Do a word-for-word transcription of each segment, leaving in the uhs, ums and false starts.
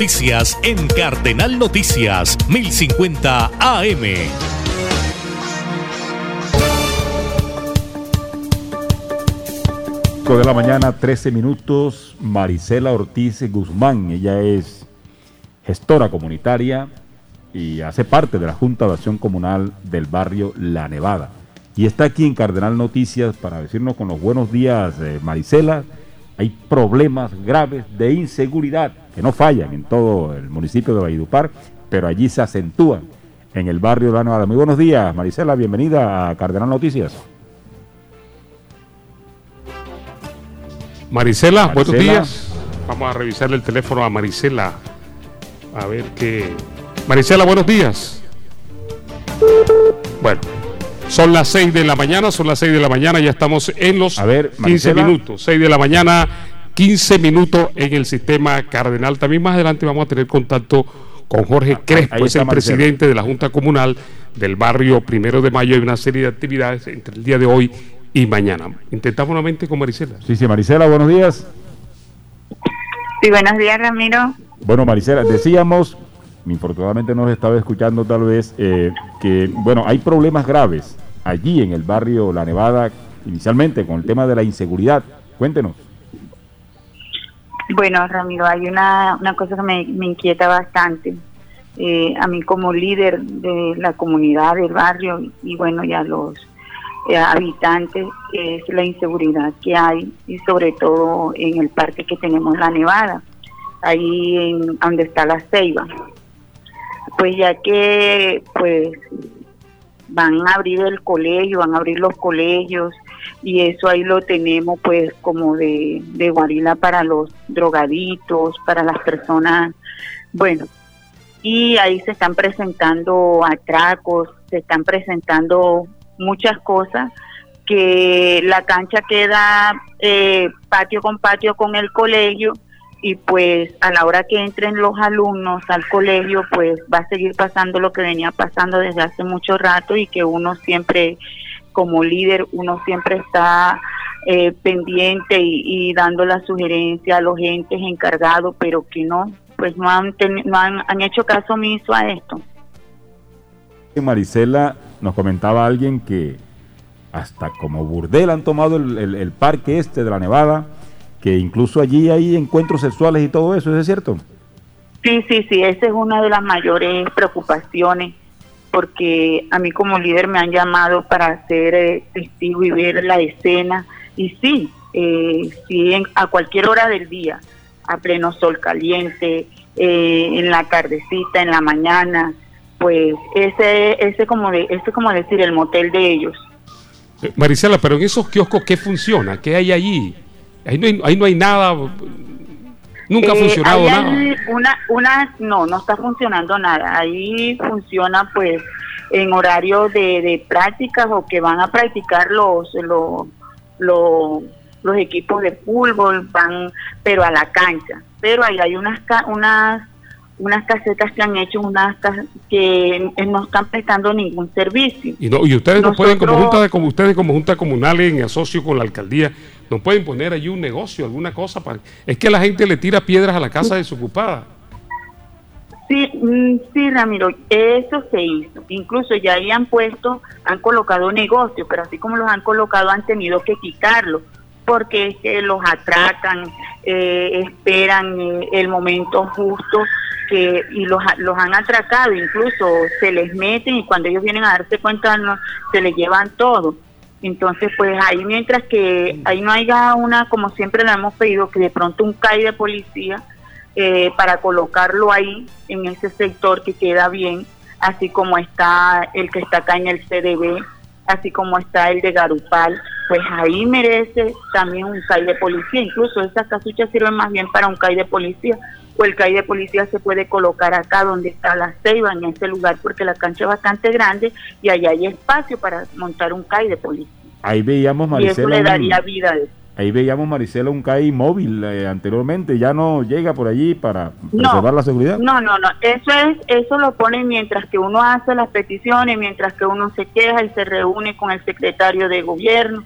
noticias en Cardenal Noticias, mil cincuenta A M. De la mañana, trece minutos. Marisela Ortiz Guzmán, ella es gestora comunitaria y hace parte de la Junta de Acción Comunal del barrio La Nevada. Y está aquí en Cardenal Noticias para decirnos con los buenos días, eh, Marisela. Hay problemas graves de inseguridad que no fallan en todo el municipio de Valledupar, pero allí se acentúan en el barrio La Nevada. Muy buenos días, Marisela, bienvenida a Cardenal Noticias. Marisela, Marisela, buenos días. Vamos a revisarle el teléfono a Marisela. A ver qué... Marisela, buenos días. Bueno, son las seis de la mañana, son las seis de la mañana, ya estamos en los a ver, quince minutos. seis de la mañana, quince minutos en el sistema Cardenal. También más adelante vamos a tener contacto con Jorge Crespo, es el Marisela, presidente de la Junta Comunal del barrio Primero de Mayo. Hay una serie de actividades entre el día de hoy y mañana. Intentamos nuevamente con Marisela. Sí, sí, Marisela, buenos días. Sí, buenos días, Ramiro. Bueno, Marisela, decíamos, infortunadamente nos estaba escuchando tal vez, eh, que, bueno, hay problemas graves allí en el barrio La Nevada, inicialmente con el tema de la inseguridad. Cuéntenos. Bueno, Ramiro, hay una, una cosa que me, me inquieta bastante. Eh, a mí como líder de la comunidad del barrio y bueno, ya los Eh, habitantes, es la inseguridad que hay, y sobre todo en el parque que tenemos La Nevada, ahí en donde está la Ceiba. Pues ya que pues van a abrir el colegio, van a abrir los colegios, y eso ahí lo tenemos pues como de, de guarida para los drogaditos, para las personas, bueno, y ahí se están presentando atracos, se están presentando muchas cosas, que la cancha queda eh, patio con patio con el colegio, y pues a la hora que entren los alumnos al colegio pues va a seguir pasando lo que venía pasando desde hace mucho rato, y que uno siempre como líder uno siempre está eh, pendiente y, y dando la sugerencia a los entes encargados, pero que no pues no han, ten, no han, han hecho caso omiso a esto. Marisela, nos comentaba alguien que hasta como burdel han tomado el, el, el parque este de La Nevada, que incluso allí hay encuentros sexuales y todo eso, ¿es cierto? Sí, sí, sí, esa es una de las mayores preocupaciones, porque a mí como líder me han llamado para ser eh, testigo y ver la escena, y sí, eh, sí en, a cualquier hora del día, a pleno sol caliente, eh, en la tardecita, en la mañana, pues ese ese como de ese como decir el motel de ellos. eh, Marisela, pero en esos kioscos, ¿qué funciona? ¿Qué hay allí? Ahí no hay, ahí no hay nada, nunca eh, ha funcionado nada. Una, una, no, no está funcionando nada. Ahí funciona pues en horario de, de prácticas, o que van a practicar los los los, los equipos de fútbol, van pero a la cancha. Pero ahí hay unas unas unas casetas que han hecho, unas que no están prestando ningún servicio. Y no, y ustedes Nosotros, no pueden, como junta de como ustedes como junta comunal en asocio con la alcaldía, no pueden poner allí un negocio, alguna cosa para... Es que la gente le tira piedras a la casa desocupada. Sí, sí, Ramiro, eso se hizo. Incluso ya ahí han puesto, han colocado negocios, pero así como los han colocado han tenido que quitarlos, porque es que los atracan, eh, esperan eh, el momento justo, que y los, los han atracado, incluso se les meten, y cuando ellos vienen a darse cuenta no, se les llevan todo. Entonces pues ahí, mientras que ahí no haya una, como siempre le hemos pedido, que de pronto un C A I de policía eh, para colocarlo ahí en ese sector que queda bien, así como está el que está acá en el C D B, así como está el de Garupal, pues ahí merece también un C A I de policía. Incluso esas casuchas sirven más bien para un C A I de policía, o el C A I de policía se puede colocar acá donde está la Ceiba, en ese lugar, porque la cancha es bastante grande y allá hay espacio para montar un C A I de policía. Ahí veíamos, Marisela, y eso le daría vida a eso. Ahí veíamos, Marisela, un C A I móvil eh, anteriormente, ya no llega por allí para preservar no, la seguridad. No, no, no, eso es, eso lo ponen mientras que uno hace las peticiones, mientras que uno se queja y se reúne con el secretario de gobierno,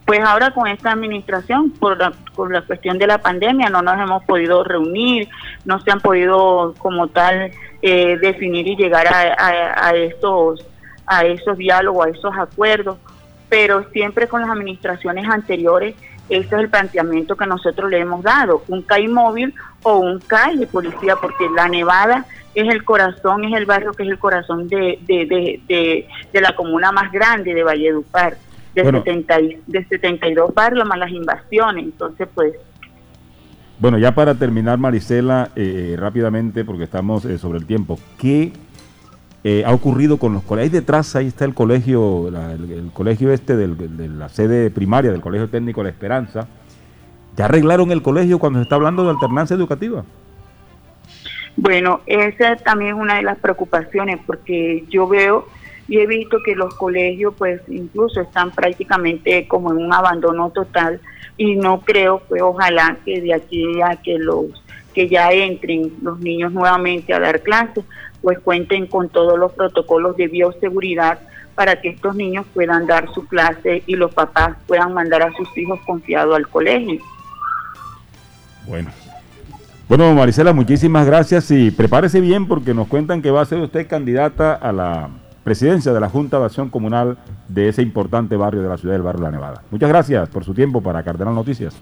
pues ahora con esta administración, por la, por la cuestión de la pandemia, no nos hemos podido reunir, no se han podido como tal eh, definir y llegar a, a, a estos a esos diálogos, a esos acuerdos, pero siempre con las administraciones anteriores, ese es el planteamiento que nosotros le hemos dado, un C A I móvil o un C A I de policía, porque La Nevada es el corazón, es el barrio que es el corazón de, de, de, de, de la comuna más grande de Valledupar, de, bueno, setenta, de setenta y dos barrios más las invasiones, entonces pues... Bueno, ya para terminar, Marisela, eh, rápidamente, porque estamos eh, sobre el tiempo, ¿qué eh, ha ocurrido con los colegios? Ahí detrás, ahí está el colegio, la, el, el colegio este del, de la sede primaria del Colegio Técnico La Esperanza. ¿Ya arreglaron el colegio cuando se está hablando de alternancia educativa? Bueno, esa también es una de las preocupaciones, porque yo veo y he visto que los colegios pues incluso están prácticamente como en un abandono total, y no creo, pues ojalá que de aquí a que los que ya entren los niños nuevamente a dar clases, pues cuenten con todos los protocolos de bioseguridad para que estos niños puedan dar su clase y los papás puedan mandar a sus hijos confiados al colegio. Bueno. Bueno, Marisela, muchísimas gracias y prepárese bien porque nos cuentan que va a ser usted candidata a la presidencia de la Junta de Acción Comunal de ese importante barrio de la ciudad del barrio La Nevada. Muchas gracias por su tiempo para Cardenal Noticias.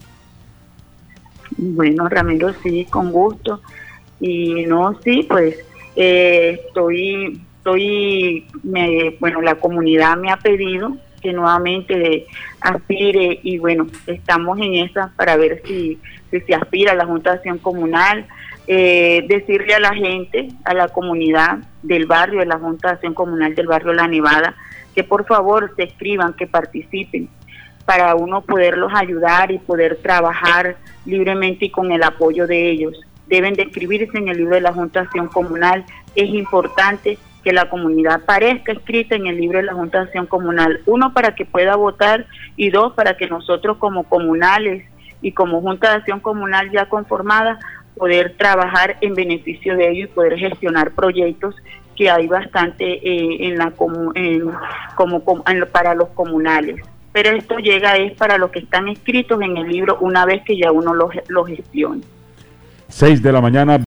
Bueno, Ramiro, sí, con gusto. Y no, sí, pues eh, estoy, estoy, me, bueno, la comunidad me ha pedido que nuevamente aspire y bueno, estamos en esa para ver si, si se aspira a la Junta de Acción Comunal. Eh, decirle a la gente, a la comunidad del barrio, de la Junta de Acción Comunal del barrio La Nevada, que por favor se escriban, que participen, para uno poderlos ayudar y poder trabajar libremente y con el apoyo de ellos. Deben de escribirse en el libro de la Junta de Acción Comunal. Es importante que la comunidad aparezca escrita en el libro de la Junta de Acción Comunal, uno, para que pueda votar, y dos, para que nosotros como comunales y como Junta de Acción Comunal ya conformada, poder trabajar en beneficio de ellos y poder gestionar proyectos que hay bastante eh, en la comu en, como, como en, para los comunales. Pero esto llega es para los que están escritos en el libro una vez que ya uno lo, lo gestione. Seis de la mañana.